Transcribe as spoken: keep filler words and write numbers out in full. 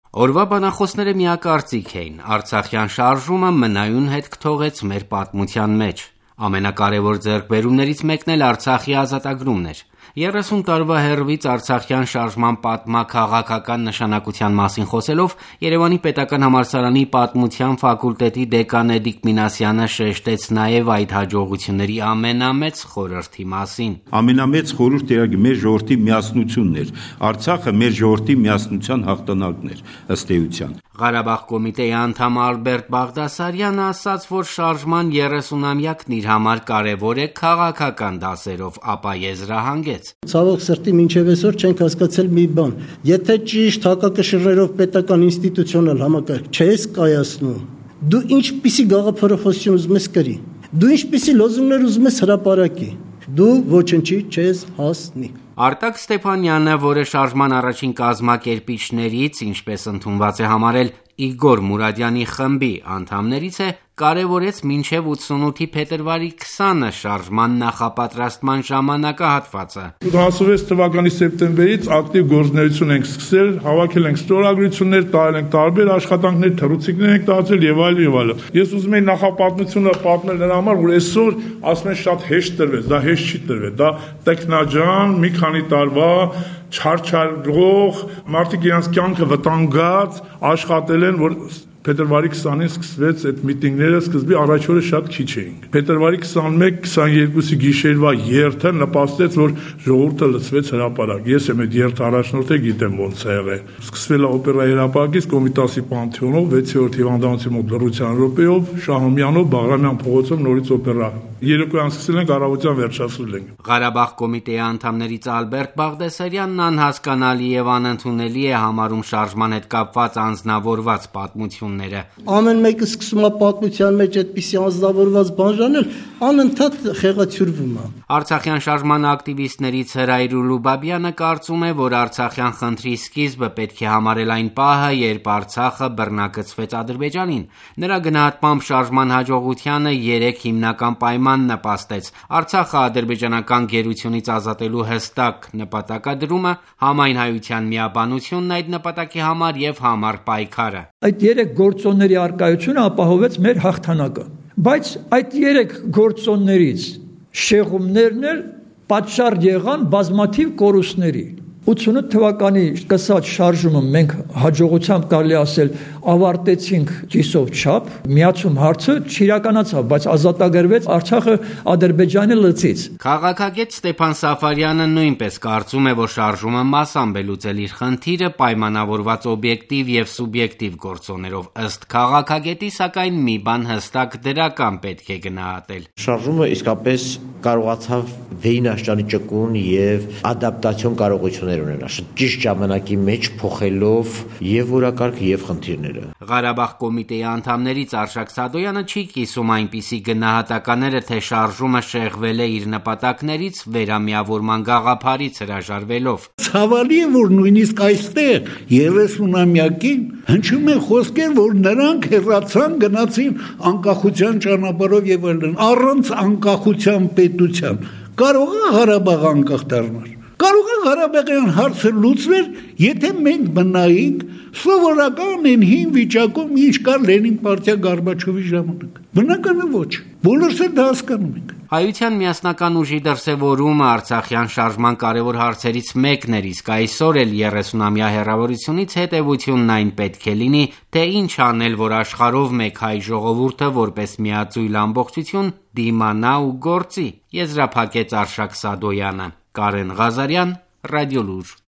Օրվա բանախոսները միակարծիք էին, Արցախյան շարժումը մնայուն հետք թողեց մեր պատմության մեջ։ Ամենակարևոր ձեռքբերումներից մեկն էլ Արցախի ազատագրումն էր։ երեսուն տարվա հեռվից Արցախյան շարժման պատմաքաղաքական նշանակության մասին խոսելով Երևանի պետական համալսարանի պատմության ֆակուլտետի դեկան Էդիկ Մինասյանը շեշտեց նաև այդ հաջողությունների ամենամեծ խորհրդի մասին։ Ամենամեծ խորհուրդը մեր ժողովրդի միասնությունն էր։ Արցախը մեր ժողովրդի միասնության հաղթանակն էր, ըստ էության։ Ղարաբաղ կոմիտեի անդամ Ալբերտ Բաղդասարյանը ասաց, որ շարժման երեսունամյակն իր համար կարևոր է քաղաքական դասերով, ապա եզրահանգեց։ Ցավոք սրտի մինչև այսօր չենք հասկացել մի բան։ Եթե ճիշտ հակակշռներով պետական ինստիտուցիոնալ համակարգ չես կայացնում, դու ինչպիսի գաղափարախոսություն ուզում ես կրի, դու ինչպիսի լոզունգներ ուզում ես հրապարակի, դու ոչնչի չես հասնի։ Արտակ Ստեփանյանը, որը շարժման առաջին կազմակերպիչներից, ինչպես ընդունված է համարել Իգոր Մուրադյանի խմբի անդամներից է, կարևորեց մինչև ութսունութի փետրվարի քսանը շարժման նախապատրաստման ժամանակահատվածը։ ութսունհինգ թվականի սեպտեմբերից ակտիվ գործունեություն ենք սկսել, հավաքել ենք ստորագրություններ, տարել ենք տարբեր աշխատանքներ, թռուցիկներ ենք տարածել եւ այլն եւ այլն։ Ես ուզում եի նախապատմությունը պատմել նրա համար, որ այսօր ասում են շատ հեշտ տրվեց, դա հեշտ չի տրվել, դա տեխնաջան, մի քանի տարվա չարչարող, մարդիկ իրենց կյանքը վտանգած աշխատել են, որ փետրվարի քսանին սկսվեց այդ միտինգները, սկզբի առաջ օրը շատ քիչ էինք։ Փետրվարի քսանմեկ քսաներկուսի գիշերվա երթը նպաստեց, որ ժողովուրդը լցվեց հրապարակ։ Ես եմ այդ երթ առաջնորդը, գիտեմ ոնց է եղել։ Սկսվել է օպերայի հրապարակից Կոմիտասի Պանթեոնով, վեցերորդ հիվանդանոցի մոտ լռության րոպեով, Շահումյանով, Բաղրամյան փողոցով նորից օպերա։ Երեկոյան սկսել ենք, առավոտյան վերջացրել ենք։ Ղարաբաղ կոմիտեի անդամներից Ալբերտ Բաղդասարյանն անհասկանալի եւ անընդունելի է համարում շարժման հետ կապված անձնավորված պատմությունները։ Ամեն մեկը սկսում է պատմության մեջ այդպիսի անձնավորված բան ժանել, անընդհատ խեղաթյուրվում է։ Արցախյան շարժման ակտիվիստներից Հրայր Ուլուբաբյանը կարծում է, որ Արցախյան խնդրի սկիզբը պետք է համարել այն պահը, երբ Արցախը բռնակցվեց Ադրբեջանին։ Նրա գնահատմամբ շարժման հաջողությանը երեք հիմնական պայման նպաստեց. Արցախը ադրբեջանական գերությունից ազատելու հստակ նպատակադրումը, համայնայնության միաբանությունն այդ նպատակի համար եւ համառ պայքարը։ Այդ երեք գործոնների արկայությունը ապահովեց մեր հաղթանակը, բայց այդ երեք գործոններից շեղումներն էլ պատճառ եղան բազմաթիվ կորուստների։ ութսունութ թվականի սկսած շարժումը մենք հաջողությամբ կարելի ասել ավարտեցինք կիսով չափ, միացում հարցը չիրականացավ, բայց ազատագրվեց Արցախը Ադրբեջանի լծից։ Քաղաքագետ Ստեփան Սաֆարյանը նույնպես կարծում է, որ շարժումը մասամբ է լուծել իր խնդիրը պայմանավորված օբյեկտիվ եւ սուբյեկտիվ գործոններով, ըստ քաղաքագետի, սակայն մի բան հստակ դրական պետք է գնահատել։ Շարժումը իսկապես կարողացավ վերինաշճանի ճկուն եւ ադապտացիոն կարողություններ ունենալ, ճիշտ ժամանակի մեջ փոխելով եւ օրակարգը եւ խնդիրները։ Ղարաբաղ կոմիտեի անդամներից Արշակ Սադոյանը չի կիսում այնպիսի գնահատականները, թե շարժումը շեղվել է իր նպատակներից վերամիավորման գաղափարից հրաժարվելով։ Ցավալի է, որ նույնիսկ այստեղ երեսունամյակին հնչում են խոսքեր, որ նրանք հեռացան, գնացին անկախության ճանապարհով եւ այլն, առանց անկախության պետության։ Կարող է Ղարաբաղ անկախ դառնալ։ Կարող է Ղարաբաղյան հարցը լուծվեր, եթե մենք մնայինք սովորական են հին վիճակում, ինչ կար Լենին պարտիա Գորբաչովի ժամանակ։ Բնական է ոչ։ Բոլորս էլ դա հասկանում ենք։ Հայության միասնական ուժի դրսևորումը Արցախյան շարժման կարևոր հարցերից մեկն էր, իսկ այսօր էլ երեսունամյա հեռավորությունից հետևությունն այն պետք է լինի, թե ինչ անել, որ աշխարհով մեկ հայ ժողովուրդը որպես միաձույլ ամբողջություն դիմանա ու գործի, եզրափակեց Արշակ Սադոյանը։ Կարեն Ղազարյան, Ռադիոլուր։